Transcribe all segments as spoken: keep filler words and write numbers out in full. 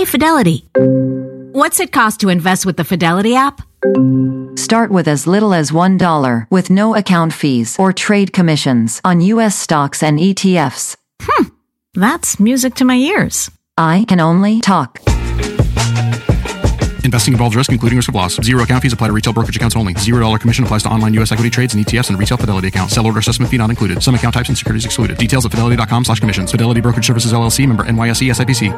Fidelity. What's it cost to invest with the Fidelity app? Start with as little as one dollar with no account fees or trade commissions on U S stocks and E T Fs. Hmm, that's music to my ears. I can only talk. Investing involves risk, including risk of loss. Zero account fees apply to retail brokerage accounts only. Zero dollar commission applies to online U S equity trades and E T Fs and retail Fidelity accounts. Sell order assessment fee not included. Some account types and securities excluded. Details at fidelity.com slash commissions. Fidelity Brokerage Services L L C, member N Y S E S I P C.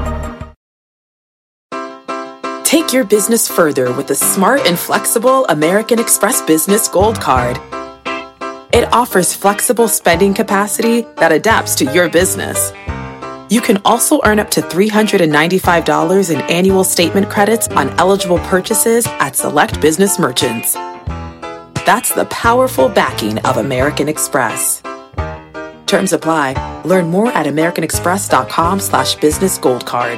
Take your business further with the smart and flexible American Express Business Gold Card. It offers flexible spending capacity that adapts to your business. You can also earn up to three hundred ninety-five dollars in annual statement credits on eligible purchases at select business merchants. That's the powerful backing of American Express. Terms apply. Learn more at americanexpress.com slash business gold card.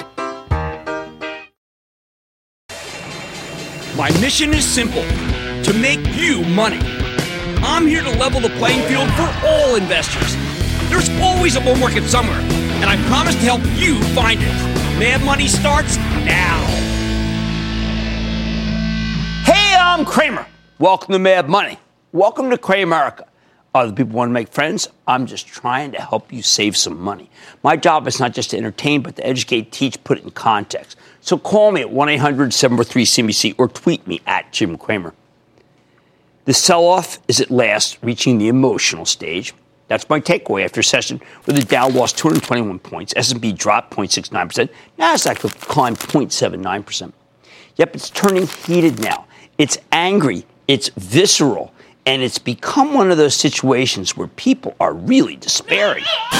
My mission is simple, to make you money. I'm here to level the playing field for all investors. There's always a bull market somewhere, and I promise to help you find it. Mad Money starts now. Hey, I'm Cramer. Welcome to Mad Money. Welcome to Cramerica. Other people want to make friends. I'm just trying to help you save some money. My job is not just to entertain, but to educate, teach, put it in context. So call me at one eight hundred seven four three C B C or tweet me at Jim Cramer. The sell-off is at last reaching the emotional stage. That's my takeaway after a session where the Dow lost two hundred twenty-one points, S and P dropped zero point six nine percent, NASDAQ climbed zero point seven nine percent. Yep, it's turning heated now. It's angry, it's visceral, and it's become one of those situations where people are really despairing.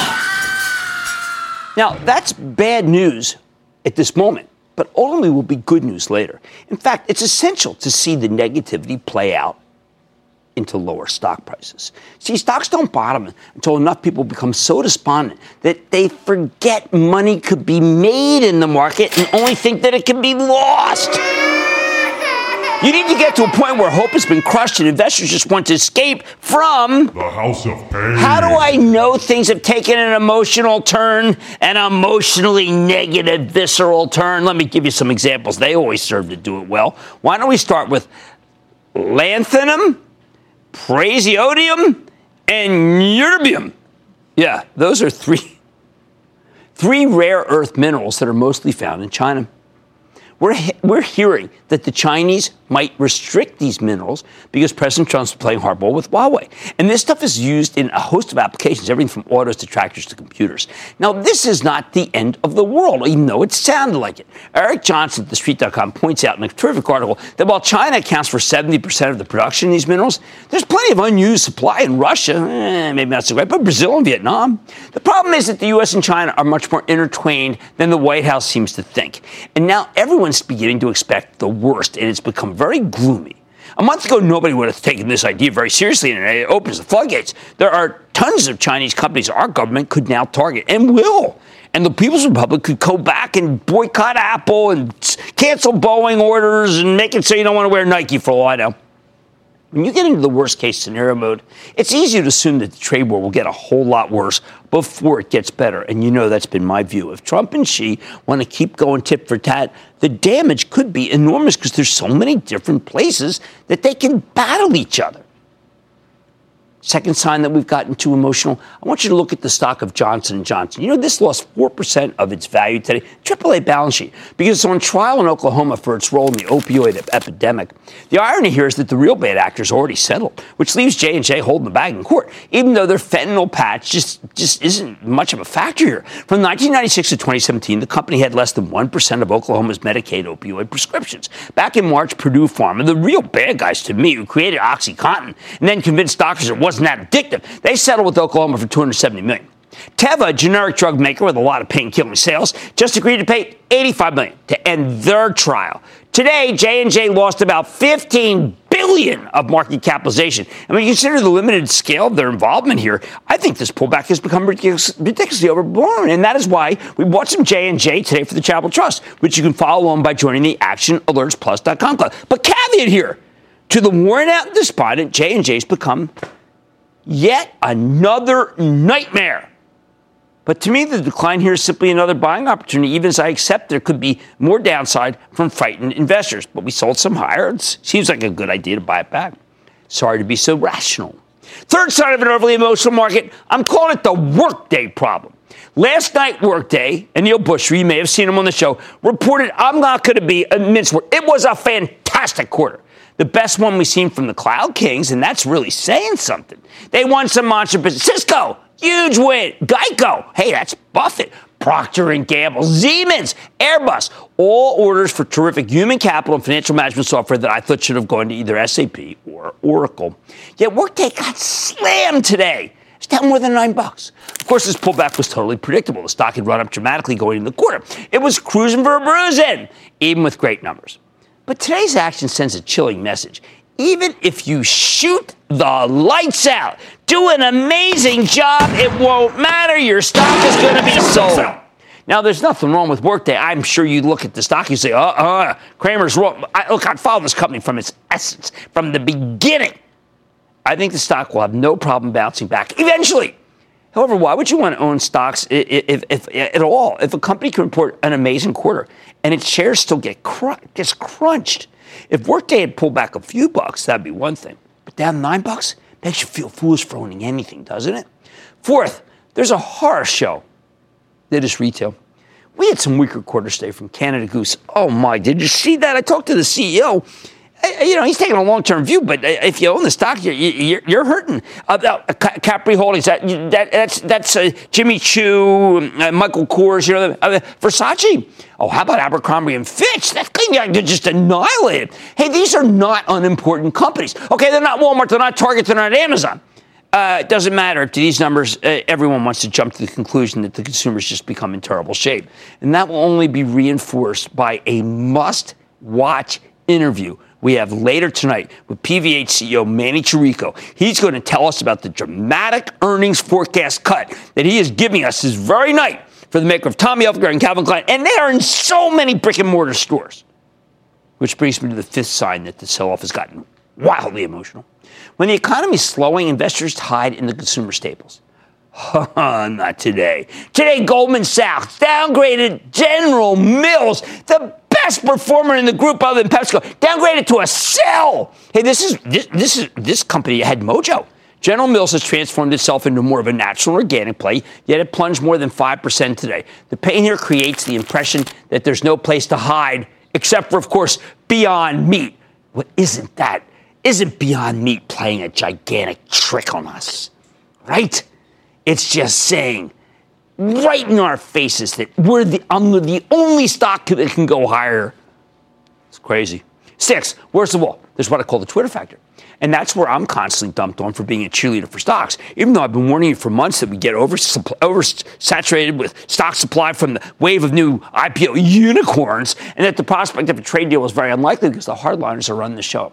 Now, that's bad news at this moment, but ultimately will be good news later. In fact, it's essential to see the negativity play out into lower stock prices. See, stocks don't bottom until enough people become so despondent that they forget money could be made in the market and only think that it can be lost. You need to get to a point where hope has been crushed and investors just want to escape from the house of pain. How do I know things have taken an emotional turn, an emotionally negative, visceral turn? Let me give you some examples. They always serve to do it well. Why don't we start with lanthanum, praseodymium, and ytterbium? Yeah, those are three, three rare earth minerals that are mostly found in China. We're, we're hearing that the Chinese might restrict these minerals because President Trump's playing hardball with Huawei. And this stuff is used in a host of applications, everything from autos to tractors to computers. Now, this is not the end of the world, even though it sounded like it. Eric Johnson at the street dot com points out in a terrific article that while China accounts for seventy percent of the production of these minerals, there's plenty of unused supply in Russia, eh, maybe not so great, but Brazil and Vietnam. The problem is that the U S and China are much more intertwined than the White House seems to think. And now everyone's beginning to expect the worst, and it's become very gloomy. A month ago, nobody would have taken this idea very seriously, and it opens the floodgates. There are tons of Chinese companies our government could now target and will. And the People's Republic could go back and boycott Apple and cancel Boeing orders and make it so you don't want to wear Nike for all I know. When you get into the worst-case scenario mode, it's easy to assume that the trade war will get a whole lot worse before it gets better. And you know that's been my view. If Trump and Xi want to keep going tit for tat, the damage could be enormous because there's so many different places that they can battle each other. Second sign that we've gotten too emotional, I want you to look at the stock of Johnson and Johnson. You know, this lost four percent of its value today, triple A balance sheet, because it's on trial in Oklahoma for its role in the opioid epidemic. The irony here is that the real bad actors already settled, which leaves J and J holding the bag in court, even though their fentanyl patch just, just isn't much of a factor here. From nineteen ninety-six to twenty seventeen, the company had less than one percent of Oklahoma's Medicaid opioid prescriptions. Back in March, Purdue Pharma, the real bad guys to me, who created OxyContin and then convinced doctors it wasn't that addictive, they settled with Oklahoma for two hundred seventy million dollars. Teva, a generic drug maker with a lot of pain-killing sales, just agreed to pay eighty-five million dollars to end their trial. Today, J and J lost about fifteen billion dollars of market capitalization. And when you consider the limited scale of their involvement here, I think this pullback has become ridiculous, ridiculously overblown. And that is why we bought some J and J today for the Charitable Trust, which you can follow on by joining the action alerts plus dot com club. But caveat here, to the worn out and despondent, J and J's become yet another nightmare. But to me, the decline here is simply another buying opportunity, even as I accept there could be more downside from frightened investors. But we sold some higher. It seems like a good idea to buy it back. Sorry to be so rational. Third sign of an overly emotional market, I'm calling it the workday problem. Last night, Workday, and Neil Bushry, you may have seen him on the show, reported, I'm not going to be a mince word. It was a fantastic quarter. The best one we've seen from the Cloud Kings, and that's really saying something. They won some monster business. Cisco, huge win. Geico, hey, that's Buffett. Procter and Gamble, Siemens, Airbus, all orders for terrific human capital and financial management software that I thought should have gone to either S A P or Oracle. Yet Workday got slammed today. It's down more than nine bucks. Of course, this pullback was totally predictable. The stock had run up dramatically going into the quarter. It was cruising for a bruising, even with great numbers. But today's action sends a chilling message. Even if you shoot the lights out, do an amazing job, it won't matter. Your stock is going to be sold. Now, there's nothing wrong with Workday. I'm sure you look at the stock, you say, uh-uh, Kramer's wrong. I, look, I followed this company from its essence, from the beginning. I think the stock will have no problem bouncing back eventually. However, why would you want to own stocks if, if, if, at all if a company can report an amazing quarter and its shares still get cr- gets crunched? If Workday had pulled back a few bucks, that'd be one thing. But down nine bucks makes you feel foolish for owning anything, doesn't it? Fourth, there's a horror show that is retail. We had some weaker quarters today from Canada Goose. Oh, my, did you see that? I talked to the C E O. You know, he's taking a long-term view, but if you own the stock, you're, you're, you're hurting. Uh, uh, Capri Holdings, that, that, that's that's uh, Jimmy Choo, uh, Michael Kors, you know, uh, Versace. Oh, how about Abercrombie and Fitch? That thing they're just annihilated. Hey, these are not unimportant companies. Okay, they're not Walmart, they're not Target, they're not Amazon. Uh, it doesn't matter. To these numbers, uh, everyone wants to jump to the conclusion that the consumer's just become in terrible shape. And that will only be reinforced by a must-watch interview we have later tonight with P V H C E O Manny Chirico. He's going to tell us about the dramatic earnings forecast cut that he is giving us this very night for the maker of Tommy Hilfiger and Calvin Klein. And they are in so many brick-and-mortar stores. Which brings me to the fifth sign that the sell-off has gotten wildly emotional. When the economy is slowing, investors hide in the consumer staples. Not today. Today, Goldman Sachs downgraded General Mills, the best performer in the group other than PepsiCo, downgraded to a sell. Hey, this is this, this is this company had mojo. General Mills has transformed itself into more of a natural organic play, yet it plunged more than five percent today. The pain here creates the impression that there's no place to hide, except for, of course, Beyond Meat. What isn't that? Isn't Beyond Meat playing a gigantic trick on us? Right? It's just saying right in our faces that we're the, I'm the only stock that can go higher. It's crazy. Six, worst of all, there's what I call the Twitter factor. And that's where I'm constantly dumped on for being a cheerleader for stocks. Even though I've been warning you for months that we get over, oversaturated with stock supply from the wave of new I P O unicorns, and that the prospect of a trade deal is very unlikely because the hardliners are running the show.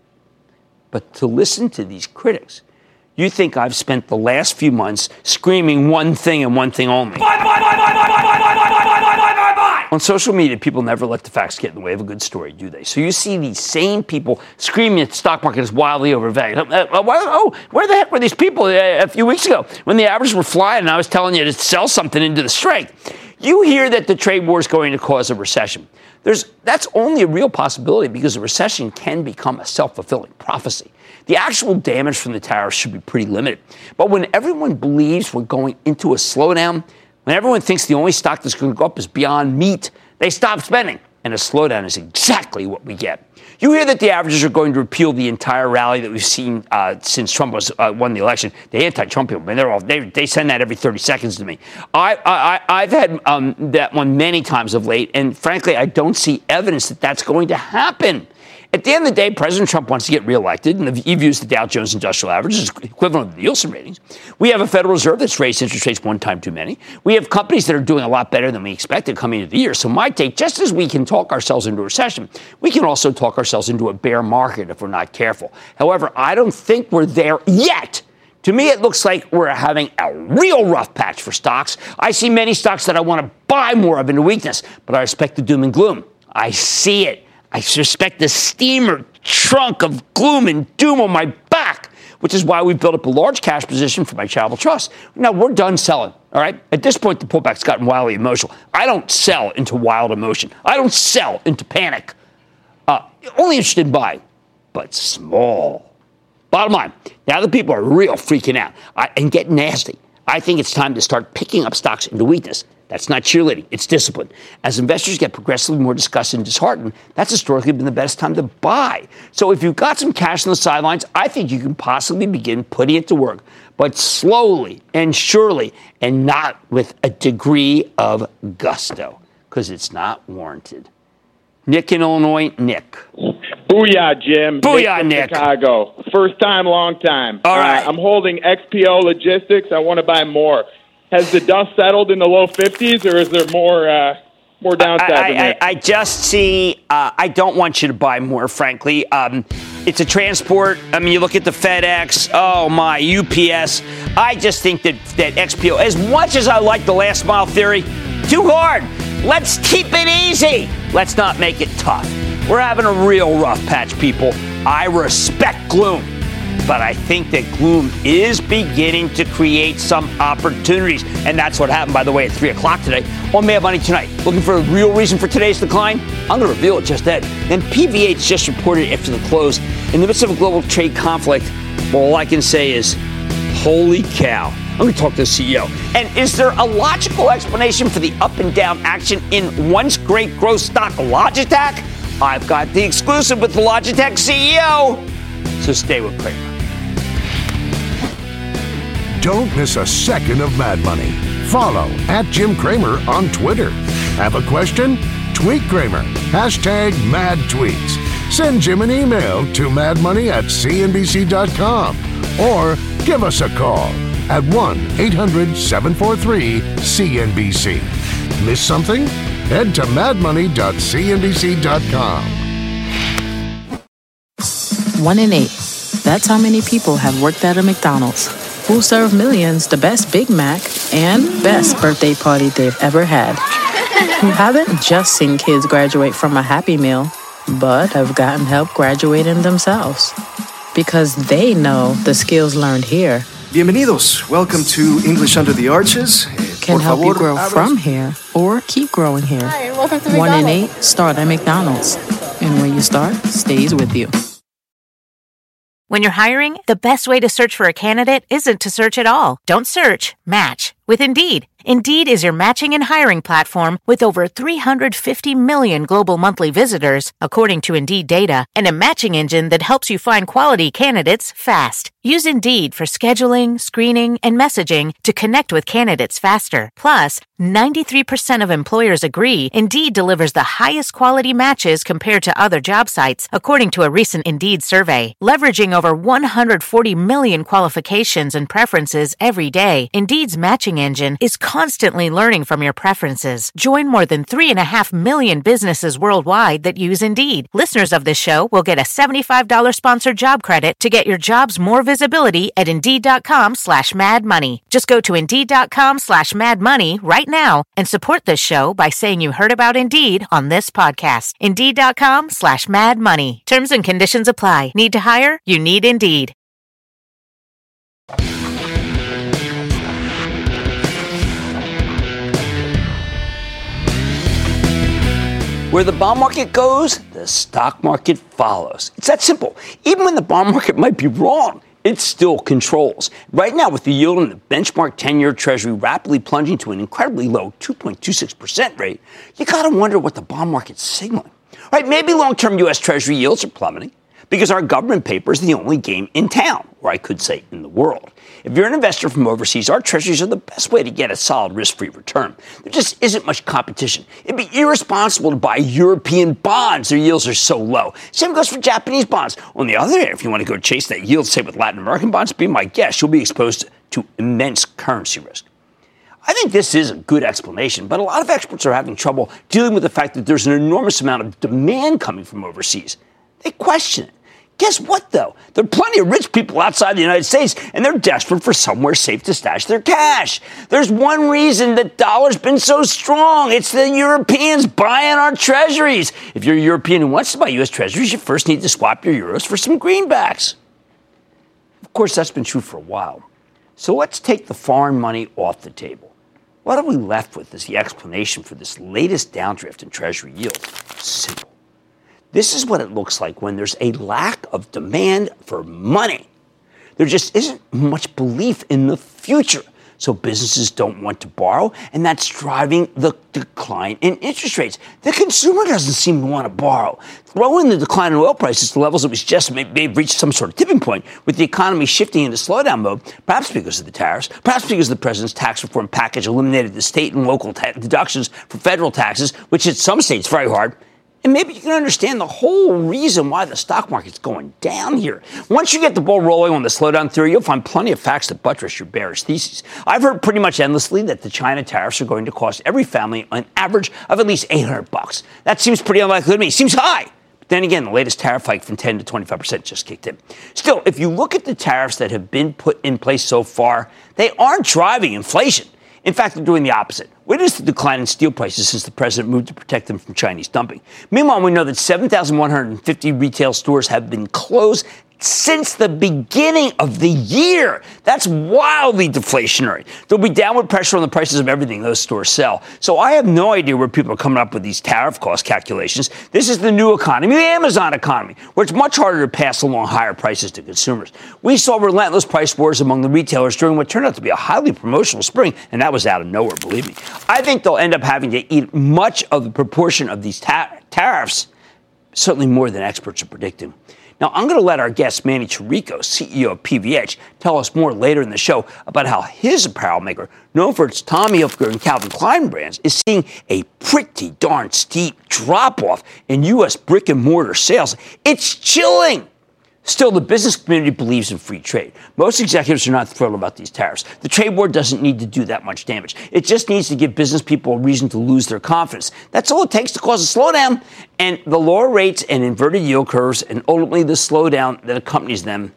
But to listen to these critics, you think I've spent the last few months screaming one thing and one thing only. Buy, buy, buy, buy, buy, buy, buy, buy, buy, buy, buy, buy, buy. On social media, people never let the facts get in the way of a good story, do they? So you see these same people screaming that the stock market is wildly overvalued. Uh, uh, oh, where the heck were these people uh, a few weeks ago when the averages were flying and I was telling you to sell something into the strength? You hear that the trade war is going to cause a recession. There's, that's only a real possibility because a recession can become a self-fulfilling prophecy. The actual damage from the tariffs should be pretty limited. But when everyone believes we're going into a slowdown, when everyone thinks the only stock that's going to go up is Beyond Meat, they stop spending. And a slowdown is exactly what we get. You hear that the averages are going to repeal the entire rally that we've seen uh, since Trump was, uh, won the election. The anti-Trump people, man, they're all, they, they send that every thirty seconds to me. I, I, I've had um, that one many times of late, and frankly, I don't see evidence that that's going to happen. At the end of the day, President Trump wants to get reelected, and he views the Dow Jones Industrial Average as equivalent to the Nielsen ratings. We have a Federal Reserve that's raised interest rates one time too many. We have companies that are doing a lot better than we expected coming into the year. So my take, just as we can talk ourselves into a recession, we can also talk ourselves into a bear market if we're not careful. However, I don't think we're there yet. To me, it looks like we're having a real rough patch for stocks. I see many stocks that I want to buy more of into weakness, but I respect the doom and gloom. I see it. I suspect the steamer trunk of gloom and doom on my back. which is why we built up a large cash position for my charitable trust. Now, we're done selling, all right? At this point, the pullback's gotten wildly emotional. I don't sell into wild emotion. I don't sell into panic. Uh, only interested in buying, but small. Bottom line, now that people are real freaking out I, and getting nasty, I think it's time to start picking up stocks into weakness. That's not cheerleading. It's discipline. As investors get progressively more disgusted and disheartened, that's historically been the best time to buy. So if you've got some cash on the sidelines, I think you can possibly begin putting it to work, but slowly and surely, and not with a degree of gusto, because it's not warranted. Nick in Illinois. Nick. Booyah, Jim. Booyah, Nick. Nick. Chicago. First time, long time. All right. Uh, I'm holding X P O Logistics. I want to buy more. Has the dust settled in the low fifties, or is there more uh, more downside I, than I, that? I, I just see, uh, I don't want you to buy more, frankly. Um, it's a transport. I mean, you look at the FedEx, oh my, U P S. I just think that, that X P O, as much as I like the last mile theory, too hard. Let's keep it easy. Let's not make it tough. We're having a real rough patch, people. I respect gloom, but I think that gloom is beginning to create some opportunities. And that's what happened, by the way, at three o'clock today on Mad Money Tonight. Looking for a real reason for today's decline? I'm going to reveal it just then. Then P V H just reported after the close. In the midst of a global trade conflict, well, all I can say is, holy cow. I'm going to talk to the C E O. And is there a logical explanation for the up and down action in once great growth stock Logitech? I've got the exclusive with the Logitech C E O. So stay with Cramer. Don't miss a second of Mad Money. Follow at Jim Cramer on Twitter. Have a question? Tweet Cramer. Hashtag Mad Tweets. Send Jim an email to madmoney at c n b c dot com or give us a call at one eight hundred seven four three C N B C. Miss something? Head to mad money dot c n b c dot com. One in eight. That's how many people have worked at a McDonald's, who serve millions the best Big Mac and best birthday party they've ever had. Who haven't just seen kids graduate from a Happy Meal, but have gotten help graduating themselves. Because they know the skills learned here Bienvenidos. Welcome to English Under the Arches. Can help you grow from here or keep growing here. Hi, welcome to One in McDonald's. eight start at McDonald's. And when you start, stays with you. When you're hiring, the best way to search for a candidate isn't to search at all. Don't search, match with Indeed. Indeed is your matching and hiring platform with over three hundred fifty million global monthly visitors, according to Indeed data, and a matching engine that helps you find quality candidates fast. Use Indeed for scheduling, screening, and messaging to connect with candidates faster. Plus, ninety-three percent of employers agree Indeed delivers the highest quality matches compared to other job sites, according to a recent Indeed survey. Leveraging over one hundred forty million qualifications and preferences every day, Indeed's matching engine is constantly learning from your preferences. Join more than three and a half million businesses worldwide that use Indeed. Listeners of this show will get a seventy-five dollars sponsored job credit to get your jobs more visibility at Indeed.com slash Mad Money. Just go to Indeed.com slash Mad Money right now and support this show by saying you heard about Indeed on this podcast. Indeed.com slash Mad Money. Terms and conditions apply. Need to hire? You need Indeed. Where the bond market goes, the stock market follows. It's that simple. Even when the bond market might be wrong, it still controls. Right now, with the yield on the benchmark ten-year Treasury rapidly plunging to an incredibly low two point two six percent rate, you got to wonder what the bond market's signaling. Right? Maybe long-term U S. Treasury yields are plummeting because our government paper is the only game in town, or I could say in the world. If you're an investor from overseas, our treasuries are the best way to get a solid risk-free return. There just isn't much competition. It'd be irresponsible to buy European bonds. Their yields are so low. Same goes for Japanese bonds. On the other hand, if you want to go chase that yield, say with Latin American bonds, be my guest, you'll be exposed to immense currency risk. I think this is a good explanation, but a lot of experts are having trouble dealing with the fact that there's an enormous amount of demand coming from overseas. They question it. Guess what, though? There are plenty of rich people outside the United States, and they're desperate for somewhere safe to stash their cash. There's one reason the dollar's been so strong. It's the Europeans buying our treasuries. If you're a European who wants to buy U S treasuries, you first need to swap your euros for some greenbacks. Of course, that's been true for a while. So let's take the foreign money off the table. What are we left with as the explanation for this latest downdrift in Treasury yield? Simple. This is what it looks like when there's a lack of demand for money. There just isn't much belief in the future. So businesses don't want to borrow, and that's driving the decline in interest rates. The consumer doesn't seem to want to borrow. Throw in the decline in oil prices to levels that we just may, may have reached some sort of tipping point, with the economy shifting into slowdown mode, perhaps because of the tariffs, perhaps because the president's tax reform package eliminated the state and local ta- deductions for federal taxes, which hit some states very hard. And maybe you can understand the whole reason why the stock market's going down here. Once you get the ball rolling on the slowdown theory, you'll find plenty of facts that buttress your bearish thesis. I've heard pretty much endlessly that the China tariffs are going to cost every family an average of at least eight hundred bucks. That seems pretty unlikely to me. Seems high. But then again, the latest tariff hike from ten to twenty-five percent just kicked in. Still, if you look at the tariffs that have been put in place so far, they aren't driving inflation. In fact, they're doing the opposite. Witness the decline in steel prices since the president moved to protect them from Chinese dumping. Meanwhile, we know that seven thousand one hundred fifty retail stores have been closed since the beginning of the year. That's wildly deflationary. There'll be downward pressure on the prices of everything those stores sell. So I have no idea where people are coming up with these tariff cost calculations. This is the new economy, the Amazon economy, where it's much harder to pass along higher prices to consumers. We saw relentless price wars among the retailers during what turned out to be a highly promotional spring, and that was out of nowhere, believe me. I think they'll end up having to eat much of the proportion of these ta- tariffs, certainly more than experts are predicting. Now, I'm going to let our guest, Manny Chirico, C E O of P V H, tell us more later in the show about how his apparel maker, known for its Tommy Hilfiger and Calvin Klein brands, is seeing a pretty darn steep drop-off in U S brick-and-mortar sales. It's chilling. Still, the business community believes in free trade. Most executives are not thrilled about these tariffs. The trade war doesn't need to do that much damage. It just needs to give business people a reason to lose their confidence. That's all it takes to cause a slowdown. And the lower rates and inverted yield curves and ultimately the slowdown that accompanies them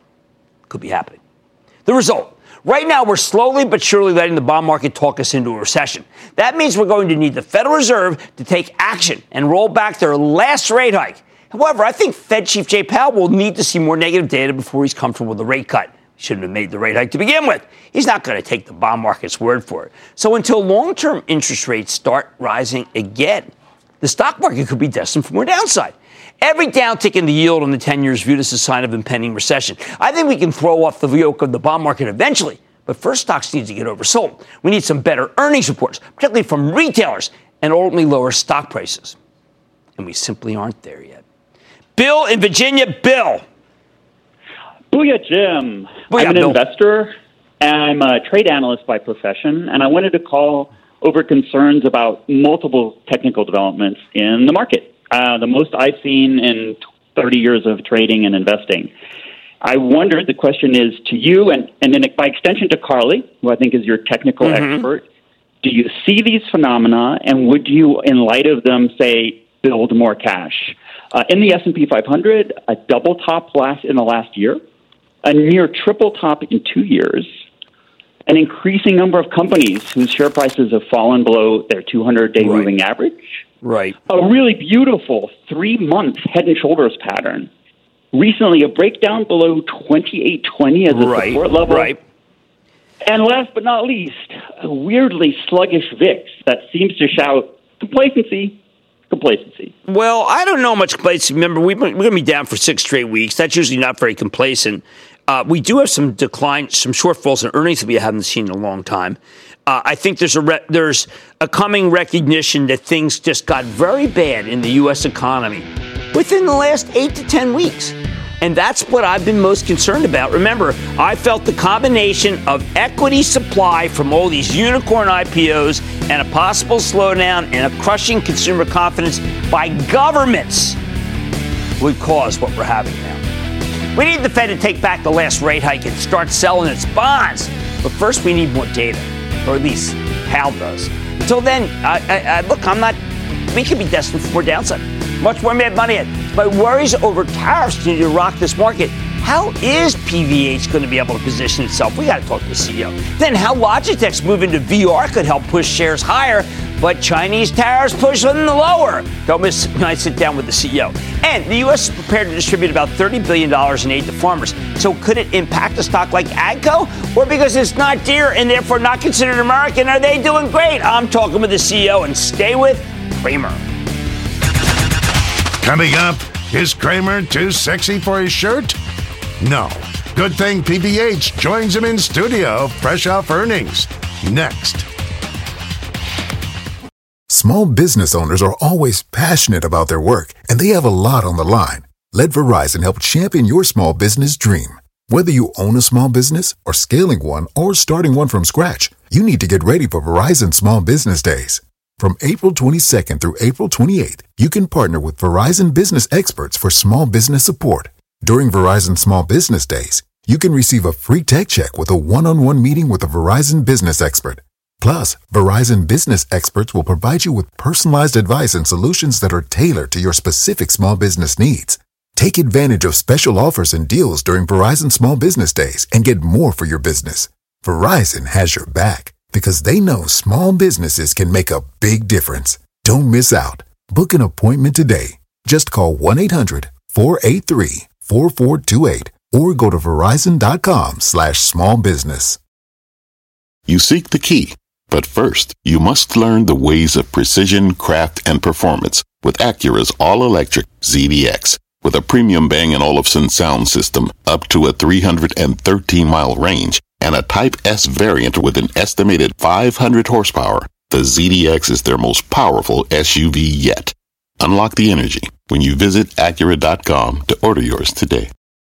could be happening. The result. Right now, we're slowly but surely letting the bond market talk us into a recession. That means we're going to need the Federal Reserve to take action and roll back their last rate hike. However, I think Fed Chief Jay Powell will need to see more negative data before he's comfortable with the rate cut. He shouldn't have made the rate hike to begin with. He's not going to take the bond market's word for it. So until long-term interest rates start rising again, the stock market could be destined for more downside. Every downtick in the yield on the ten years viewed as a sign of impending recession. I think we can throw off the yoke of the bond market eventually. But first, stocks need to get oversold. We need some better earnings reports, particularly from retailers, and ultimately lower stock prices. And we simply aren't there yet. Bill in Virginia. Bill. Booyah, Jim. Booyah, I'm an Bill. investor, and I'm a trade analyst by profession, and I wanted to call over concerns about multiple technical developments in the market, uh, the most I've seen in thirty years of trading and investing. I wondered, the question is to you, and, and then by extension to Carly, who I think is your technical Mm-hmm. expert, do you see these phenomena, and would you, in light of them, say, build more cash? Uh, in the S and P five hundred, a double top last in the last year, a near triple top in two years, an increasing number of companies whose share prices have fallen below their two hundred day Right. moving average, Right. a really beautiful three-month head and shoulders pattern, recently a breakdown below twenty-eight twenty as a Right. support level, Right. and last but not least, a weirdly sluggish V I X that seems to shout complacency, complacency. Well, I don't know much complacency. Remember, we've been, we're going to be down for six straight weeks. That's usually not very complacent. Uh, we do have some decline, some shortfalls in earnings that we haven't seen in a long time. Uh, I think there's a re- there's a coming recognition that things just got very bad in the U S economy within the last eight to ten weeks. And that's what I've been most concerned about. Remember, I felt the combination of equity supply from all these unicorn I P Os and a possible slowdown and a crushing consumer confidence by governments would cause what we're having now. We need the Fed to take back the last rate hike and start selling its bonds. But first, we need more data, or at least Powell does. Until then, I, I, I, look, I'm not, we could be destined for more downside. Much more mad money in. My worries over tariffs continue to rock this market. How is P V H going to be able to position itself? We got to talk to the C E O. Then how Logitech's move into V R could help push shares higher, but Chinese tariffs push them lower. Don't miss when I sit down with the C E O. And the U S is prepared to distribute about thirty billion dollars in aid to farmers. So could it impact a stock like AGCO? Or because it's not dear and therefore not considered American, are they doing great? I'm talking with the C E O, and stay with Cramer. Coming up, is Cramer too sexy for his shirt? No. Good thing P V H joins him in studio, fresh off earnings. Next. Small business owners are always passionate about their work, and they have a lot on the line. Let Verizon help champion your small business dream. Whether you own a small business or scaling one or starting one from scratch, you need to get ready for Verizon Small Business Days. From April twenty-second through April twenty-eighth, you can partner with Verizon business experts for small business support. During Verizon Small Business Days, you can receive a free tech check with a one-on-one meeting with a Verizon business expert. Plus, Verizon business experts will provide you with personalized advice and solutions that are tailored to your specific small business needs. Take advantage of special offers and deals during Verizon Small Business Days and get more for your business. Verizon has your back because they know small businesses can make a big difference. Don't miss out. Book an appointment today. Just call one eight hundred four eight three four four two eight or go to verizon.com slash small business. You seek the key, but first, you must learn the ways of precision, craft, and performance with Acura's all-electric Z D X. With a premium Bang and Olufsen sound system up to a three hundred thirteen mile range and a Type S variant with an estimated five hundred horsepower, the Z D X is their most powerful S U V yet. Unlock the energy when you visit Acura dot com to order yours today.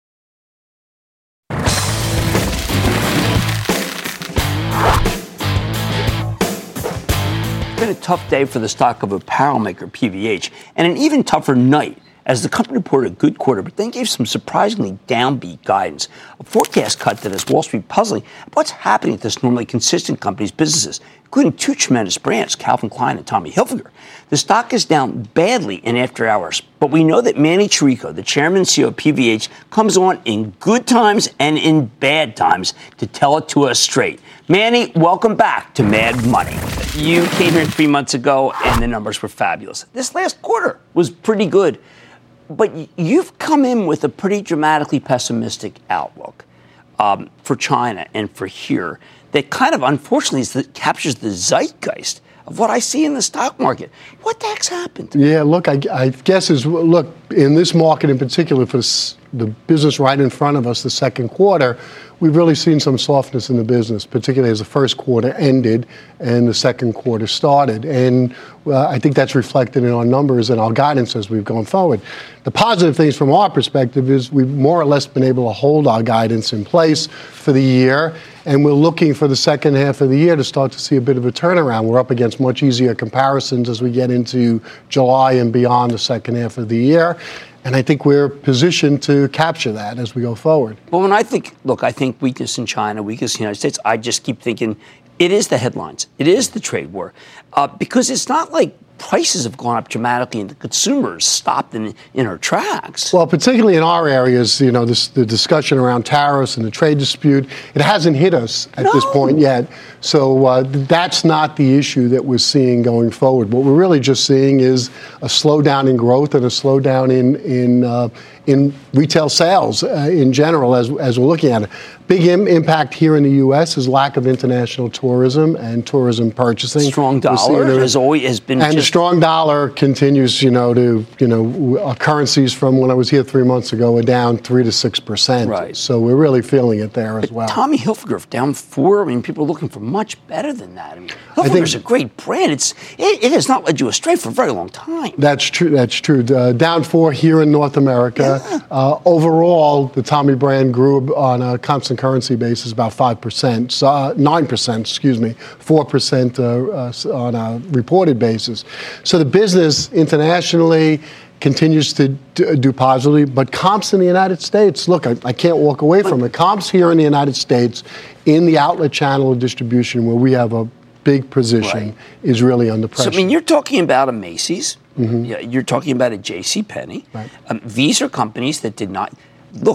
It's been a tough day for the stock of apparel maker P V H, and an even tougher night as the company reported a good quarter, but then gave some surprisingly downbeat guidance. A forecast cut that has Wall Street puzzling what's happening at this normally consistent company's businesses, including two tremendous brands, Calvin Klein and Tommy Hilfiger. The stock is down badly in after hours, but we know that Manny Chirico, the chairman and C E O of P V H, comes on in good times and in bad times to tell it to us straight. Manny, welcome back to Mad Money. You came here three months ago, and the numbers were fabulous. This last quarter was pretty good. But you've come in with a pretty dramatically pessimistic outlook um, for China and for here that kind of, unfortunately, is the, captures the zeitgeist of what I see in the stock market. What the heck's happened? Yeah, look, I, I guess is, look, in this market in particular, for the business right in front of us, the second quarter, we've really seen some softness in the business, particularly as the first quarter ended and the second quarter started. And uh, I think that's reflected in our numbers and our guidance as we've gone forward. The positive things from our perspective is we've more or less been able to hold our guidance in place for the year. And we're looking for the second half of the year to start to see a bit of a turnaround. We're up against much easier comparisons as we get into July and beyond the second half of the year. And I think we're positioned to capture that as we go forward. Well, when I think, look, I think weakness in China, weakness in the United States, I just keep thinking it is the headlines. It is the trade war. Uh, because it's not like prices have gone up dramatically and the consumers stopped in, in our tracks. Well, particularly in our areas, you know, this, the discussion around tariffs and the trade dispute, it hasn't hit us at no. this point yet. So uh, that's not the issue that we're seeing going forward. What we're really just seeing is a slowdown in growth and a slowdown in in uh, in retail sales uh, in general as as we're looking at it. Big Im- impact here in the U S is lack of international tourism and tourism purchasing. Strong dollar has always has been, and just- the strong dollar continues. You know, to you know, uh, currencies from when I was here three months ago are down three to six percent. Right. So we're really feeling it there but as well. Tommy Hilfiger down four. I mean, people are looking for much better than that. I mean, Hilfiger's a great brand. It's it, it has not led you astray for a very long time. That's true. That's true. Uh, down four here in North America. Yeah. Uh, overall, the Tommy brand grew on a constant currency basis about five percent, so, uh, nine percent, excuse me, four percent uh, uh, on a reported basis. So the business internationally continues to do positively, but comps in the United States, look, I, I can't walk away from it. Comps here in the United States in the outlet channel of distribution where we have a big position right. is really under pressure. So, I mean, you're talking about a Macy's. Mm-hmm. You're talking about a JCPenney. Right. Um, these are companies that did not look.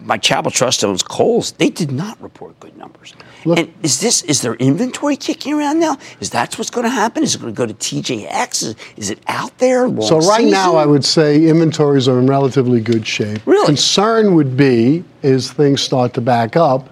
my Chapel Trust owns Kohl's. They did not report good numbers. Look, and is this is there inventory kicking around now? Is that what's going to happen? Is it going to go to T J X? Is, is it out there? Long so right season? now, I would say inventories are in relatively good shape. Really? Concern would be is things start to back up.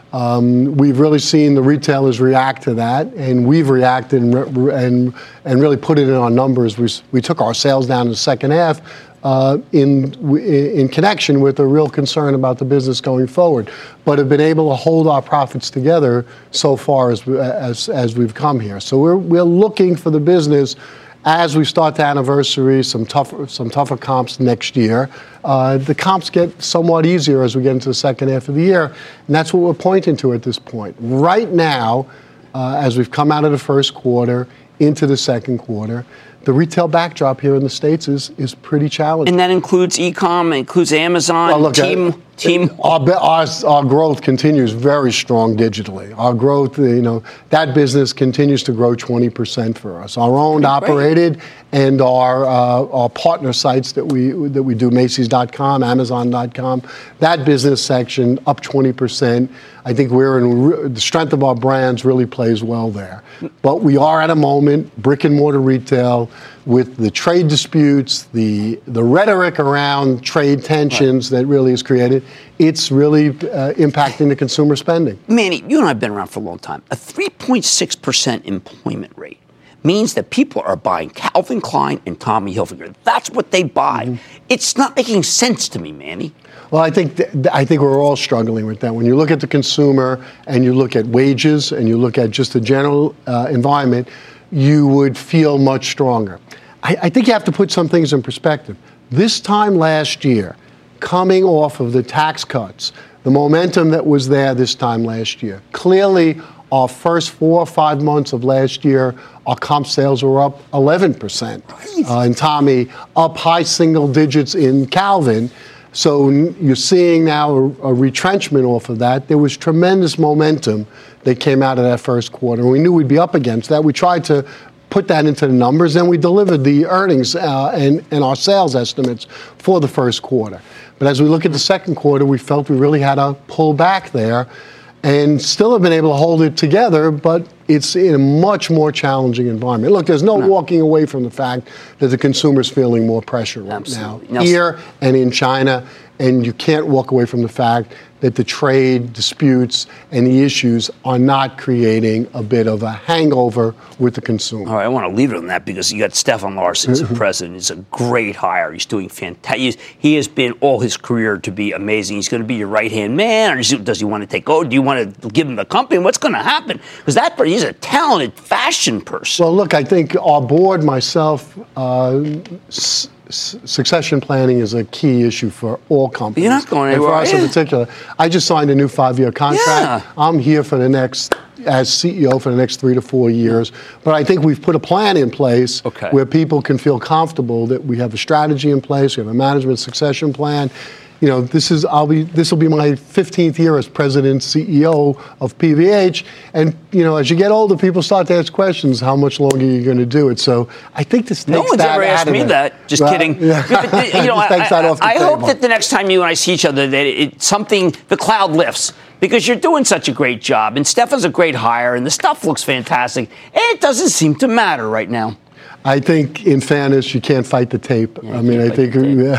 Um, we've really seen the retailers react to that, and we've reacted and and, and really put it in our numbers. We, we took our sales down in the second half uh, in in connection with a real concern about the business going forward, but have been able to hold our profits together so far as as, as we've come here. So we're we're looking for the business. As we start to anniversary some tougher, some tougher comps next year, uh, the comps get somewhat easier as we get into the second half of the year, and that's what we're pointing to at this point. Right now, uh, as we've come out of the first quarter into the second quarter, the retail backdrop here in the States is is pretty challenging. And that includes e-com, includes Amazon, well, look, Team. Uh, Team. Our, our, our growth continues very strong digitally. Our growth, you know, that business continues to grow twenty percent for us. Our owned, operated, and our uh, our partner sites that we that we do, Macy's dot com, Amazon dot com, that business section up twenty percent. I think we're in re- the strength of our brands really plays well there. But we are at a moment, brick and mortar retail, with the trade disputes, the the rhetoric around trade tensions right. that really is created. It's really uh, impacting the consumer spending. Manny, you and I have been around for a long time. A three point six percent employment rate means that people are buying Calvin Klein and Tommy Hilfiger. That's what they buy. Mm-hmm. It's not making sense to me, Manny. Well, I think th- I think we're all struggling with that. When you look at the consumer and you look at wages and you look at just the general uh, environment, you would feel much stronger. I, I think you have to put some things in perspective. This time last year, coming off of the tax cuts, the momentum that was there this time last year, clearly our first four or five months of last year, our comp sales were up eleven percent. Uh, in Tommy, up high single digits in Calvin. So you're seeing now a, a retrenchment off of that. There was tremendous momentum that came out of that first quarter. And we knew we'd be up against that. We tried to put that into the numbers, and we delivered the earnings uh, and, and our sales estimates for the first quarter. But as we look at the second quarter, we felt we really had to pull back there and still have been able to hold it together, but it's in a much more challenging environment. Look, there's no, no. walking away from the fact that the consumer's feeling more pressure right Absolutely. now, here and in China, and you can't walk away from the fact that the trade disputes and the issues are not creating a bit of a hangover with the consumer. All right, I want to leave it on that because you got Stefan Larsson as the president. He's a great hire. He's doing fantastic. He has been all his career to be amazing. He's going to be your right-hand man. Or does he want to take over? Do you want to give him the company? What's going to happen? Because that he's a talented fashion person. Well, look, I think our board, myself, uh, s- succession planning is a key issue for all companies. You're not going anywhere. And for us in particular, I just signed a new five-year contract. Yeah. I'm here for the next, as C E O, for the next three to four years. But I think we've put a plan in place okay. where people can feel comfortable that we have a strategy in place, we have a management succession plan. You know, this is I'll be this will be my fifteenth year as president, C E O of P V H, and you know, as you get older, people start to ask questions: how much longer are you going to do it? So I think this takes no one's that ever asked me it. that. Just well, kidding. Yeah. Yeah, but, you know, takes I, that off the I, I hope that the next time you and I see each other, that it, something the cloud lifts. Because you're doing such a great job, and Stefan's a great hire, and the stuff looks fantastic. And it doesn't seem to matter right now. I think, in fairness, you can't fight the tape. Yeah, I mean, I think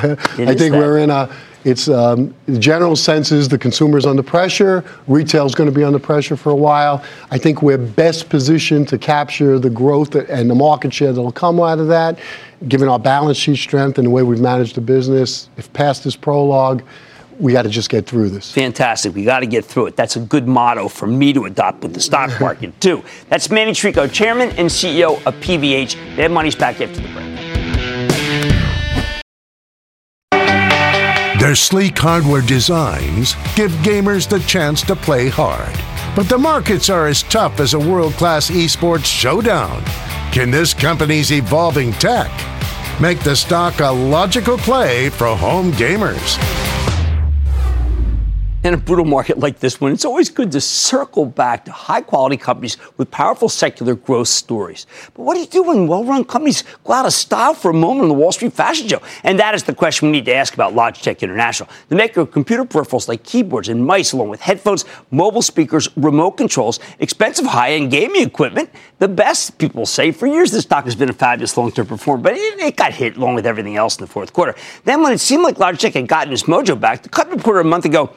I think we're in a. It's um, the general sense is the consumer's under pressure. Retail's going to be under pressure for a while. I think we're best positioned to capture the growth and the market share that will come out of that, given our balance sheet strength and the way we've managed the business. If past this prologue, we got to just get through this. Fantastic. We got to get through it. That's a good motto for me to adopt with the stock market, too. That's Manny Chirico, Chairman and C E O of P V H. Their money's back after the break. Their sleek hardware designs give gamers the chance to play hard. But the markets are as tough as a world-class esports showdown. Can this company's evolving tech make the stock a logical play for home gamers? In a brutal market like this one, it's always good to circle back to high-quality companies with powerful secular growth stories. But what do you do when well-run companies go out of style for a moment on the Wall Street fashion show? And that is the question we need to ask about Logitech International, the maker of computer peripherals like keyboards and mice, along with headphones, mobile speakers, remote controls, expensive high-end gaming equipment. The best, people say. For years, the stock has been a fabulous long-term performer, but it, it got hit along with everything else in the fourth quarter. Then when it seemed like Logitech had gotten its mojo back, the cut report a month ago,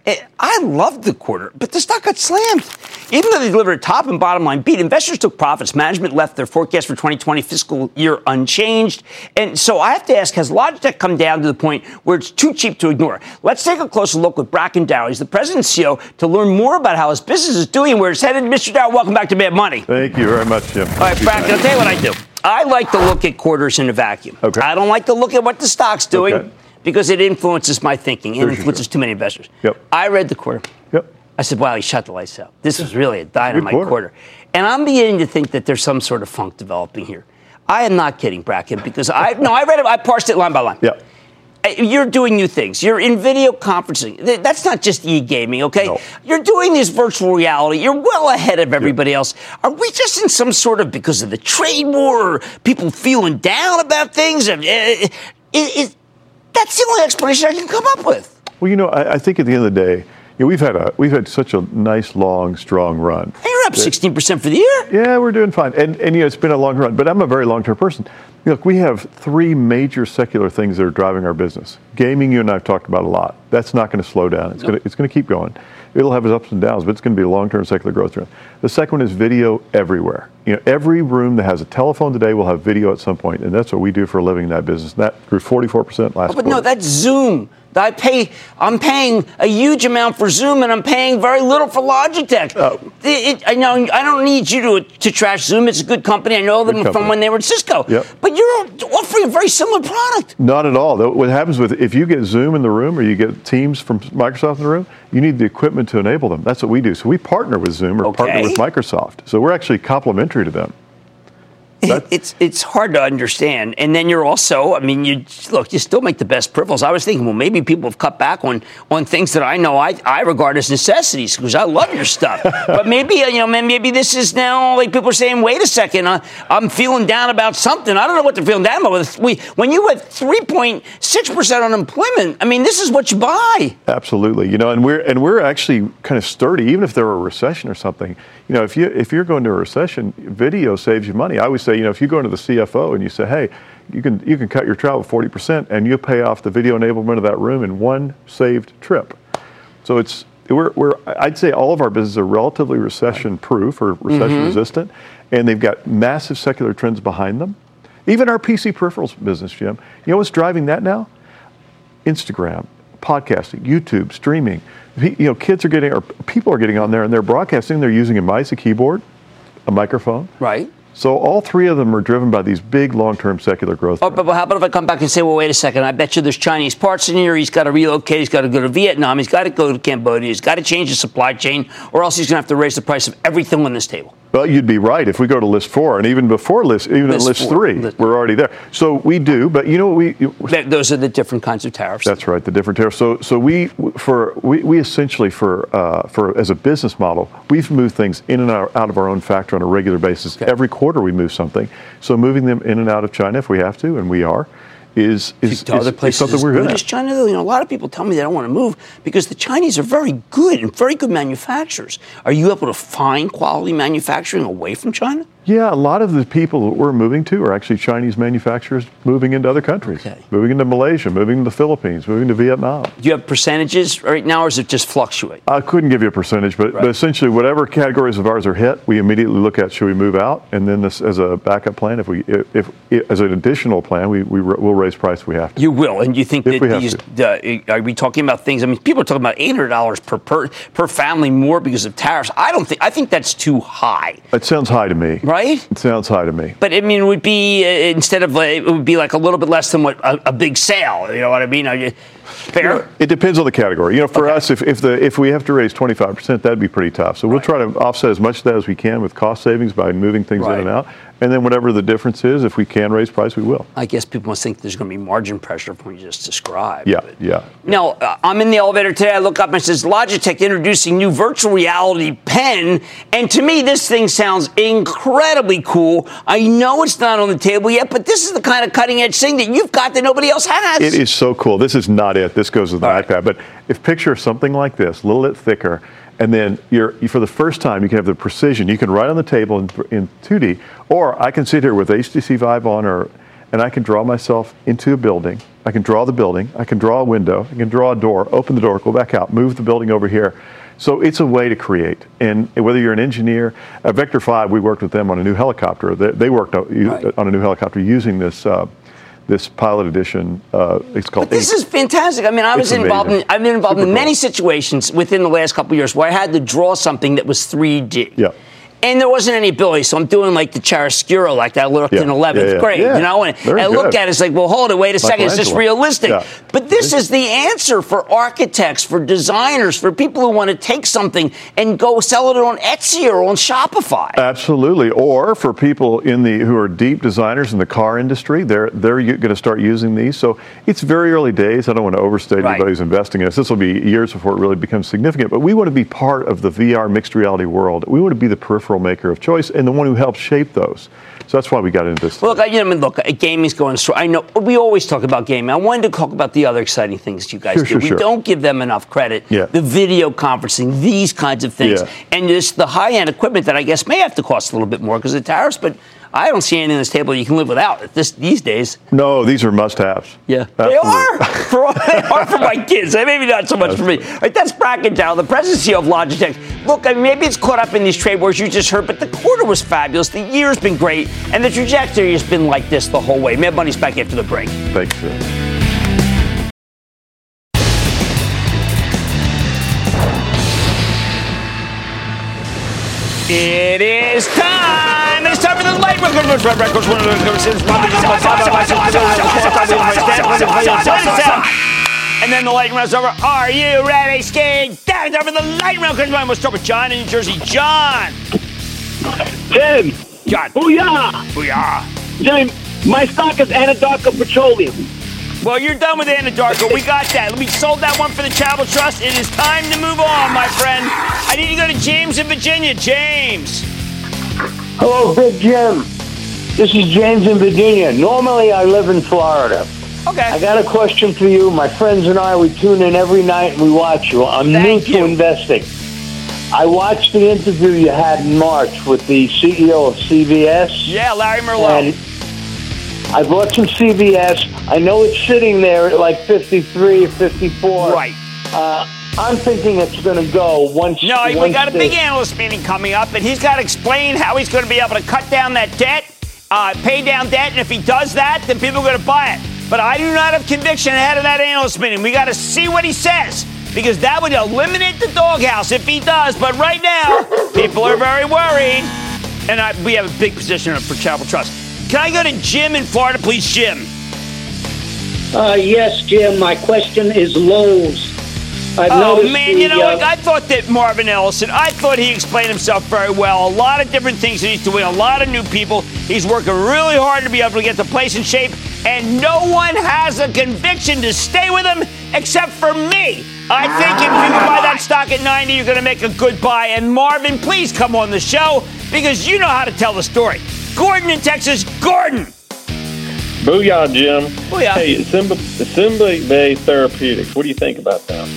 I loved the quarter, but the stock got slammed. Even though they delivered a top and bottom line beat, investors took profits. Management left their forecast for twenty twenty fiscal year unchanged. And so I have to ask, has Logitech come down to the point where it's too cheap to ignore? Let's take a closer look with Bracken Darrell. He's the president and C E O, to learn more about how his business is doing and where it's headed. Mister Darrell, welcome back to Mad Money. Thank you very much, Jim. All right, Bracken, I'll tell you what I do. I like to look at quarters in a vacuum. Okay. I don't like to look at what the stock's doing. Okay. Because it influences my thinking. It influences sure. too many investors. Yep. I read the quarter. Yep. I said, wow, he shut the lights out. This was really a dynamite quarter. quarter. And I'm beginning to think that there's some sort of funk developing here. I am not kidding, Bracken, because I no, I read it. I parsed it line by line. Yep. You're doing new things. You're in video conferencing. That's not just e-gaming, okay? No. You're doing this virtual reality. You're well ahead of everybody yep. else. Are we just in some sort of, because of the trade war, or people feeling down about things? It, it, That's the only explanation I can come up with. Well, you know, I, I think at the end of the day, you know, we've had a we've had such a nice, long, strong run. And you're up sixteen percent for the year. Yeah, we're doing fine. And, and, you know, it's been a long run. But I'm a very long-term person. Look, we have three major secular things that are driving our business. Gaming, you and I have talked about a lot. That's not going to slow down. It's nope. going to it's going to keep going. It'll have its ups and downs, but it's going to be a long-term secular growth trend. The second one is video everywhere. You know, every room that has a telephone today will have video at some point, and that's what we do for a living in that business. That grew forty-four percent last oh, but quarter. No, that's Zoom. I pay. I'm paying a huge amount for Zoom, and I'm paying very little for Logitech. Uh, it, it, I know. I don't need you to to trash Zoom. It's a good company. I know them from when they were at Cisco. Yep. But you're offering a very similar product. Not at all. What happens with if you get Zoom in the room or you get Teams from Microsoft in the room, you need the equipment to enable them. That's what we do. So we partner with Zoom or okay. partner with Microsoft. So we're actually complementary to them. It, it's it's hard to understand, and then you're also, I mean, you look, you still make the best peripherals. I was thinking, well, maybe people have cut back on on things that I know I, I regard as necessities because I love your stuff. But maybe you know, maybe this is now like people are saying, wait a second, uh, I'm feeling down about something. I don't know what they're feeling down about. We when you have three point six percent unemployment, I mean, this is what you buy. Absolutely, you know, and we're and we're actually kind of sturdy, even if there were a recession or something. You know, if you if you're going to a recession, video saves you money. I always say, you know, if you go into the C F O and you say, hey, you can you can cut your travel forty percent and you'll pay off the video enablement of that room in one saved trip. So it's we're we're I'd say all of our businesses are relatively recession proof or recession mm-hmm. resistant, and they've got massive secular trends behind them. Even our P C peripherals business, Jim. You know what's driving that now? Instagram, podcasting, YouTube, streaming. You know, kids are getting, or people are getting on there and they're broadcasting. They're using a mice, a keyboard, a microphone. Right. So all three of them are driven by these big long-term secular growth. Oh, but how about if I come back and say, well, wait a second, I bet you there's Chinese parts in here. He's got to relocate. He's got to go to Vietnam. He's got to go to Cambodia. He's got to change his supply chain, or else he's going to have to raise the price of everything on this table. Well, you'd be right if we go to list four, and even before list, even list, list three, list we're already there. So we do, but you know what we? Those are the different kinds of tariffs. That's right, the different tariffs. So, so we for we, we essentially for uh, for as a business model, we've moved things in and out, out of our own factory on a regular basis. Okay. Every quarter we move something. So moving them in and out of China if we have to, and we are. Is, is, to other is, places is something we're good at. China, though, you know, a lot of people tell me they don't want to move because the Chinese are very good and very good manufacturers. Are you able to find quality manufacturing away from China? Yeah, a lot of the people that we're moving to are actually Chinese manufacturers moving into other countries, okay. moving into Malaysia, moving to the Philippines, moving to Vietnam. Do you have percentages right now, or does it just fluctuate? I couldn't give you a percentage, but, right. but essentially whatever categories of ours are hit, we immediately look at should we move out, and then this as a backup plan, if we, if, if as an additional plan, we we will raise price if we have to. You will, and you think if that these? Uh, are we talking about things? I mean, people are talking about eight hundred dollars per, per per family more because of tariffs. I don't think. I think that's too high. It sounds high to me. Right? It sounds high to me. But I mean, it would be uh, instead of uh, it would be like a little bit less than what a, a big sale. You know what I mean? You, Fair. You know, it depends on the category. You know, for okay. us, if, if the if we have to raise twenty-five percent, that'd be pretty tough. So we'll right. try to offset as much of that as we can with cost savings by moving things right. in and out. And then whatever the difference is, if we can raise price, we will. I guess people must think there's going to be margin pressure from what you just described. Yeah, but. yeah. Now, uh, I'm in the elevator today. I look up and it says Logitech introducing new virtual reality pen. And to me, this thing sounds incredibly cool. I know it's not on the table yet, but this is the kind of cutting edge thing that you've got that nobody else has. It is so cool. This is not it. This goes with the All right. iPad. But if picture something like this, a little bit thicker, and then you're, you, for the first time, you can have the precision. You can write on the table in, in two D, or I can sit here with H T C Vive on, or, and I can draw myself into a building. I can draw the building. I can draw a window. I can draw a door, open the door, go back out, move the building over here. So it's a way to create. And whether you're an engineer, at Vector five, we worked with them on a new helicopter. They, they worked right. on a new helicopter using this uh, this pilot edition. Uh, it's called. But this eight. is fantastic. I mean, I was It's involved in. amazing. I've been involved Super in many cool. situations within the last couple of years where I had to draw something that was three D. Yeah. And there wasn't any ability, so I'm doing like the chiaroscuro, like that looked Yeah, in eleventh yeah, yeah. grade, Yeah, you know. And, very and I look good. at it, it's like, well, hold it, wait a second, it's just Michelangelo. realistic. Yeah. But this is the answer for architects, for designers, for people who want to take something and go sell it on Etsy or on Shopify. Absolutely. Or for people in the who are deep designers in the car industry, they're they're going to start using these. So it's very early days. I don't want to overstate Right. anybody who's investing in this. This will be years before it really becomes significant. But we want to be part of the V R mixed reality world. We want to be the peripheral maker of choice and the one who helps shape those. So that's why we got into this. Look, I, you know, I mean, look, gaming's going strong. I know we always talk about gaming. I wanted to talk about the other exciting things you guys Sure, do. sure, we sure. don't give them enough credit. Yeah. The video conferencing, these kinds of things, Yeah. and just the high-end equipment that I guess may have to cost a little bit more because of tariffs. But I don't see anything on this table you can live without at this these days. No, these are must-haves. Yeah, Absolutely. they are. For, they are for my kids. Maybe not so much for me. All right, that's Bracken Darrell, the president and C E O of Logitech. Look, I mean, maybe it's caught up in these trade wars you just heard, but the quarter was fabulous. The year's been great, and the trajectory has been like this the whole way. Mad Money's back after the break. Thanks, sir. It is time. It's time for the light record. And then the lightning round's over. Are you ready, Ski? It's time for the lightning round. We'll start with John in New Jersey. John. Tim. John. Booyah. Booyah. Jim, my stock is Anadarko Petroleum. Well, you're done with Anadarko. We got that. We sold that one for the Travel Trust. It is time to move on, my friend. I need to go to James in Virginia. James. Hello, Big Jim. This is James in Virginia. Normally, I live in Florida. Okay. I got a question for you. My friends and I, we tune in every night and we watch you. I'm Thank new you. to investing. I watched the interview you had in March with the C E O of C V S. Yeah, Larry Merlot. And I bought some C V S. I know it's sitting there at like fifty-three or fifty-four. Right. Uh, I'm thinking it's going to go once. No, we once got a the- big analyst meeting coming up, and he's got to explain how he's going to be able to cut down that debt, uh, pay down debt, and if he does that, then people are going to buy it. But I do not have conviction ahead of that analyst meeting. We got to see what he says, because that would eliminate the doghouse if he does. But right now, people are very worried, and I, we have a big position for Travel Trust. Can I go to Jim in Florida, please, Jim? Uh, yes, Jim. My question is Lowe's. I've Oh, noticed man, the, you know uh, what? I thought that Marvin Ellison, I thought he explained himself very well. A lot of different things that he's doing, a lot of new people. He's working really hard to be able to get the place in shape, and no one has a conviction to stay with him except for me. I think if you can buy that stock at ninety, you're going to make a good buy. And Marvin, please come on the show because you know how to tell the story. Gordon in Texas. Gordon. Booyah, Jim. Booyah. Hey, Assembly, Assembly Bay Therapeutics. What do you think about that?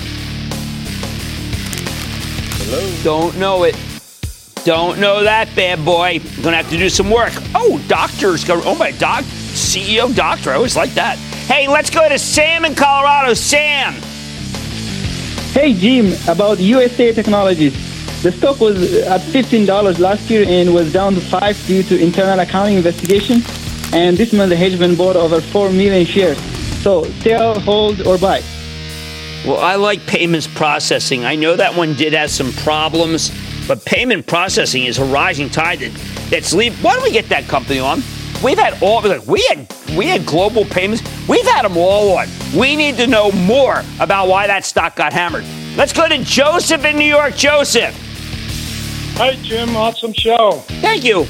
Hello? Don't know it. Don't know that, bad boy. I'm going to have to do some work. Oh, doctors. Go. Oh, my doc. C E O doctor. I always like that. Hey, let's go to Sam in Colorado. Sam. Hey, Jim, about U S A Technologies. The stock was at fifteen dollars last year and was down to five due to internal accounting investigation. And this month, the hedge fund bought over four million shares. So sell, hold, or buy. Well, I like payments processing. I know that one did have some problems, but payment processing is a rising tide that, that's leave. Why don't we get that company on? we've had all. Look, we had we had global payments. We've had them all on. We need to know more about why that stock got hammered. Let's go to Joseph in New York. Joseph. Hi, Jim. Awesome show. Thank you.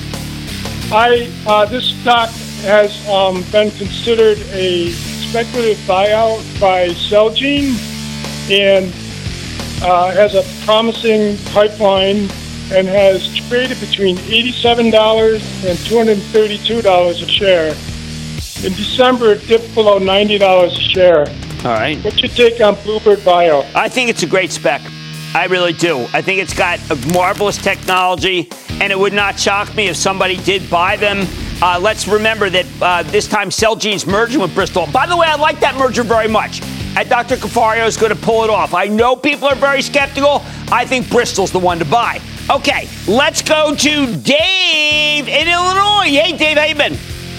I uh, this stock has um, been considered a speculative buyout by Celgene and uh, has a promising pipeline and has traded between eighty-seven dollars and two hundred thirty-two dollars a share. In December, it dipped below ninety dollars a share. All right. What's your take on Bluebird Bio? I think it's a great spec. I really do. I think it's got a marvelous technology, and it would not shock me if somebody did buy them. Uh, let's remember that uh, this time Celgene's merging with Bristol. By the way, I like that merger very much. And Doctor Cafario is going to pull it off. I know people are very skeptical. I think Bristol's the one to buy. Okay, let's go to Dave in Illinois. Hey, Dave, how you been?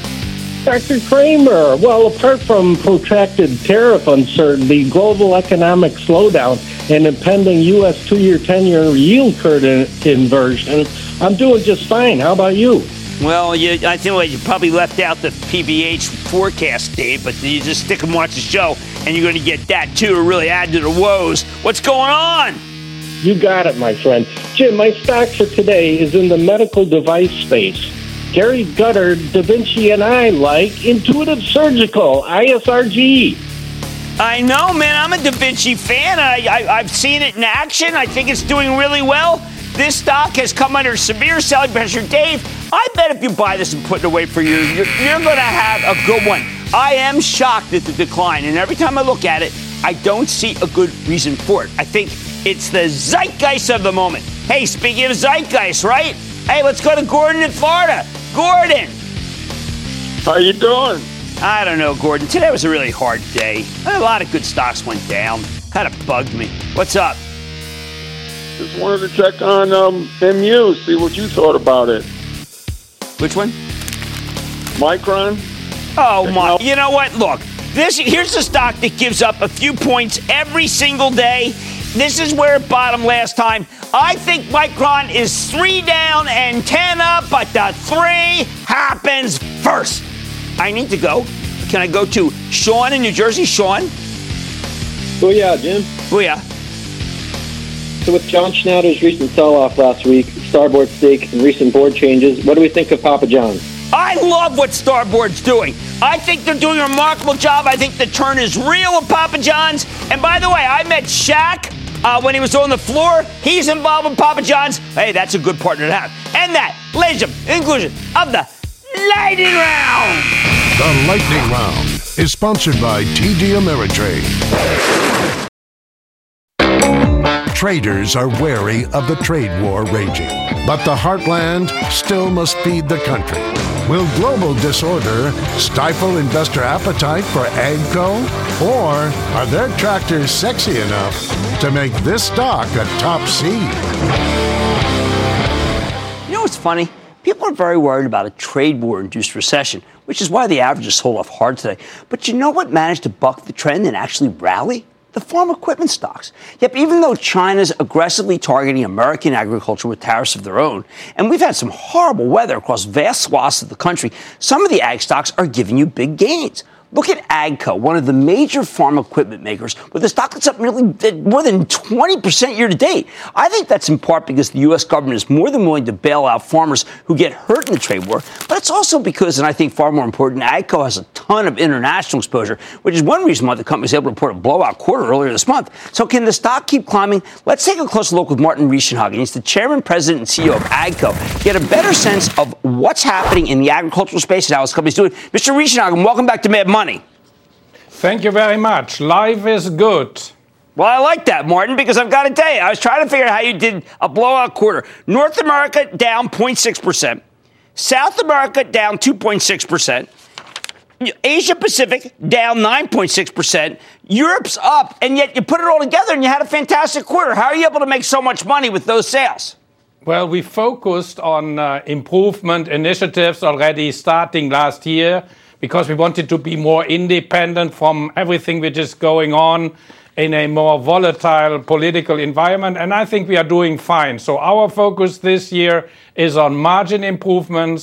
Doctor Kramer, well, apart from protracted tariff uncertainty, global economic slowdown, and impending U S two-year, ten-year yield curve inversion, I'm doing just fine. How about you? Well, you, I think well, you probably left out the P V H forecast, Dave, but you just stick and watch the show, and you're going to get that, too, to really add to the woes. What's going on? You got it, my friend. Jim, my stock for today is in the medical device space. Gary Gutter, Da Vinci, and I like Intuitive Surgical, I S R G. I know, man. I'm a Da Vinci fan. I, I, I've seen it in action. I think it's doing really well. This stock has come under severe selling pressure. Dave, I bet if you buy this and put it away for you, you're, you're going to have a good one. I am shocked at the decline, and every time I look at it, I don't see a good reason for it. I think it's the zeitgeist of the moment. Hey, speaking of zeitgeist, right? Hey, let's go to Gordon in Florida. Gordon! How you doing? I don't know, Gordon. Today was a really hard day. A lot of good stocks went down. Kind of bugged me. What's up? Just wanted to check on um, M U, see what you thought about it. Which one? Micron. Oh, my. You know what? Look, this here's a stock that gives up a few points every single day. This is where it bottomed last time. I think Micron is three down and ten up, but the three happens first. I need to go. Can I go to Sean in New Jersey? Sean? Booyah, Jim. Booyah. So with John Schneider's recent sell-off last week, Starboard stake, and recent board changes, what do we think of Papa John's? I love what Starboard's doing. I think they're doing a remarkable job. I think the turn is real with Papa John's. And by the way, I met Shaq uh, when he was on the floor. He's involved with Papa John's. Hey, that's a good partner to have. And that, ladies and gentlemen, inclusion of the Lightning Round. The Lightning Round is sponsored by T D Ameritrade. Traders are wary of the trade war raging, but the heartland still must feed the country. Will global disorder stifle investor appetite for AGCO? Or are their tractors sexy enough to make this stock a top seed? You know what's funny? People are very worried about a trade war-induced recession, which is why the averages sold off hard today. But you know what managed to buck the trend and actually rally? The farm equipment stocks. Yep, even though China's aggressively targeting American agriculture with tariffs of their own, and we've had some horrible weather across vast swaths of the country, some of the ag stocks are giving you big gains. Look at AGCO, one of the major farm equipment makers, with a stock that's up nearly more than twenty percent year to date. I think that's in part because the U S government is more than willing to bail out farmers who get hurt in the trade war, but it's also because, and I think far more important, AGCO has a ton of international exposure, which is one reason why the company was able to report a blowout quarter earlier this month. So can the stock keep climbing? Let's take a closer look with Martin Reichenhagen. He's the chairman, president, and C E O of AGCO. Get a better sense of what's happening in the agricultural space and how this company's doing. Mister Reichenhagen, welcome back to Mad Money. Thank you very much. Life is good. Well, I like that, Martin, because I've got to tell you, I was trying to figure out how you did a blowout quarter. North America down zero point six percent. South America down two point six percent. Asia Pacific down nine point six percent. Europe's up, and yet you put it all together and you had a fantastic quarter. How are you able to make so much money with those sales? Well, we focused on uh, improvement initiatives already starting last year, because we wanted to be more independent from everything which is going on in a more volatile political environment. And I think we are doing fine. So our focus this year is on margin improvements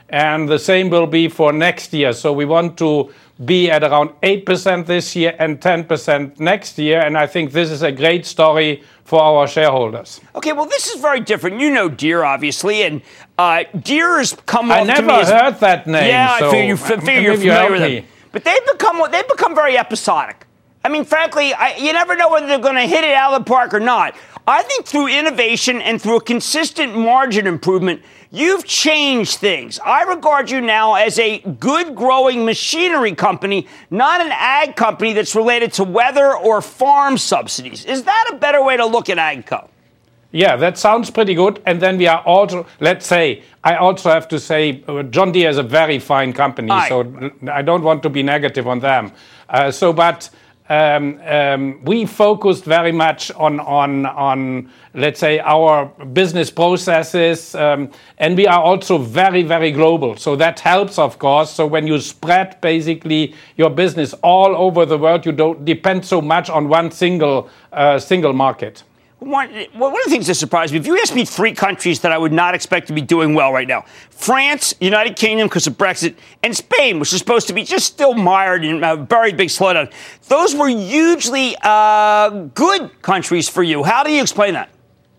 and the same will be for next year. So we want to be at around eight percent this year and ten percent next year, and I think this is a great story for our shareholders. Okay, well, this is very different. You know Deere, obviously, and uh, Deere has come off I to me never as, heard that name. Yeah, so I figure, you, figure you're familiar you with me. them. But they've become they've become very episodic. I mean, frankly, I, you never know whether they're going to hit it out of the park or not. I think through innovation and through a consistent margin improvement, you've changed things. I regard you now as a good growing machinery company, not an ag company that's related to weather or farm subsidies. Is that a better way to look at AGCO? Yeah, that sounds pretty good. And then we are also, let's say, I also have to say, uh, John Deere is a very fine company, Aye. so I don't want to be negative on them. Uh, so, but um, um, we focused very much on, on, on, let's say, our business processes, um, and we are also very, very global. So that helps, of course. So when you spread basically your business all over the world, you don't depend so much on one single uh, single market. One, one of the things that surprised me, if you asked me three countries that I would not expect to be doing well right now, France, United Kingdom because of Brexit, and Spain, which is supposed to be just still mired in a very big slowdown, those were hugely uh, good countries for you. How do you explain that?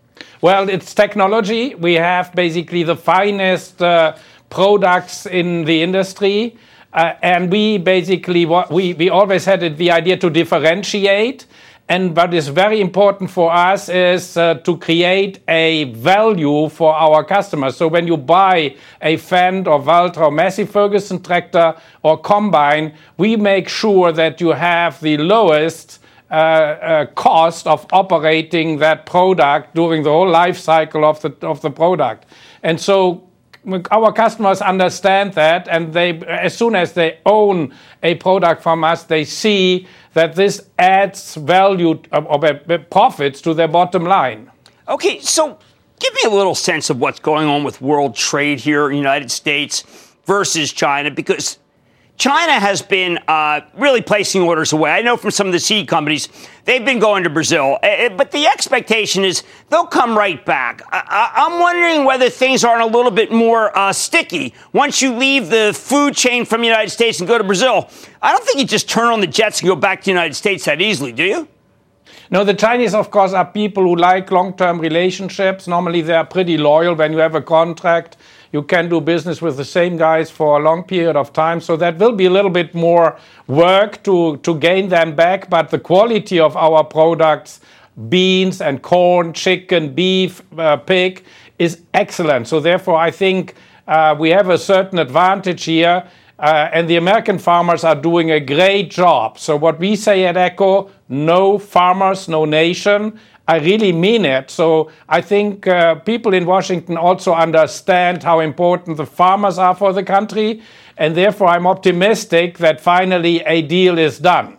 Well, it's technology. We have basically the finest uh, products in the industry. Uh, and we basically, we, we always had the idea to differentiate. And what is very important for us is uh, to create a value for our customers. So when you buy a Fendt or Valtra or Massey Ferguson tractor or combine, we make sure that you have the lowest uh, uh, cost of operating that product during the whole life cycle of the of the product. And so our customers understand that, and they, as soon as they own a product from us, they see that this adds value or profits to their bottom line. Okay, so give me a little sense of what's going on with world trade here in the United States versus China, because China has been uh, really placing orders away. I know from some of the seed companies, they've been going to Brazil. Uh, but the expectation is they'll come right back. I- I'm wondering whether things aren't a little bit more uh, sticky. Once you leave the food chain from the United States and go to Brazil, I don't think you just turn on the jets and go back to the United States that easily, do you? No, the Chinese, of course, are people who like long-term relationships. Normally, they are pretty loyal. When you have a contract, you can do business with the same guys for a long period of time. So that will be a little bit more work to, to gain them back. But the quality of our products, beans and corn, chicken, beef, uh, pig, is excellent. So therefore, I think uh, we have a certain advantage here. Uh, and the American farmers are doing a great job. So what we say at AGCO, no farmers, no nation. I really mean it. So I think uh, people in Washington also understand how important the farmers are for the country. And therefore, I'm optimistic that finally a deal is done.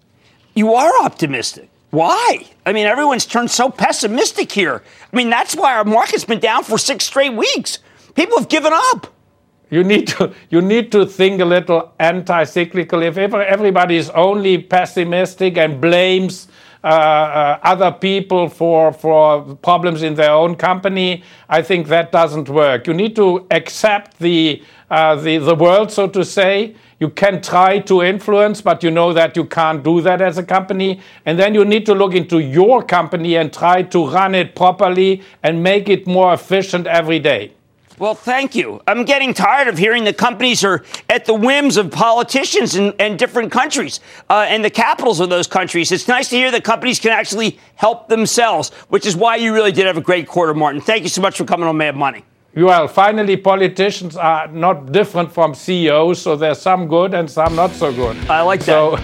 You are optimistic. Why? I mean, everyone's turned so pessimistic here. I mean, that's why our market's been down for six straight weeks. People have given up. You need to you need to think a little anti-cyclical. If ever everybody is only pessimistic and blames uh, uh, other people for for problems in their own company, I think that doesn't work. You need to accept the uh, the the world, so to say. You can try to influence, but you know that you can't do that as a company. And then you need to look into your company and try to run it properly and make it more efficient every day. Well, thank you. I'm getting tired of hearing that companies are at the whims of politicians in, in different countries uh, and the capitals of those countries. It's nice to hear that companies can actually help themselves, which is why you really did have a great quarter, Martin. Thank you so much for coming on Mad Money. Well, finally, politicians are not different from C E Os, so there's some good and some not so good. I like that.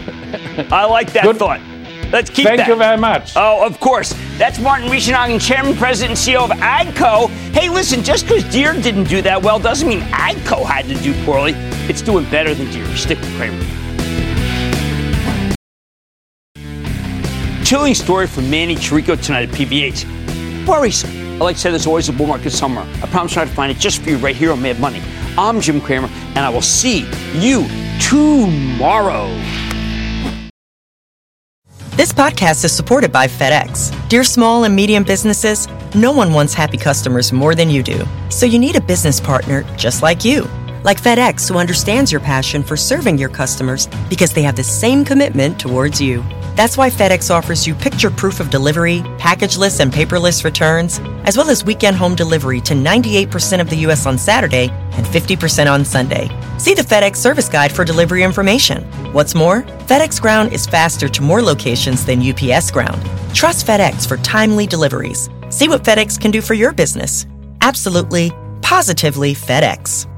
So, I like that good. thought. Let's keep Thank that. you very much. Oh, of course. That's Martin Richenhagen, Chairman, President, and C E O of AGCO. Hey, listen, just because Deere didn't do that well doesn't mean AGCO had to do poorly. It's doing better than Deere. Stick with Cramer. Chilling story from Manny Chirico tonight at P V H. Worrisome. I like to say there's always a bull market somewhere. I promise to try to find it just for you right here on Mad Money. I'm Jim Cramer, and I will see you tomorrow. This podcast is supported by FedEx. Dear small and medium businesses, no one wants happy customers more than you do. So you need a business partner just like you. Like FedEx, who understands your passion for serving your customers because they have the same commitment towards you. That's why FedEx offers you picture proof of delivery, packageless and paperless returns, as well as weekend home delivery to ninety-eight percent of the U S on Saturday and fifty percent on Sunday. See the FedEx service guide for delivery information. What's more, FedEx Ground is faster to more locations than U P S Ground. Trust FedEx for timely deliveries. See what FedEx can do for your business. Absolutely, positively FedEx.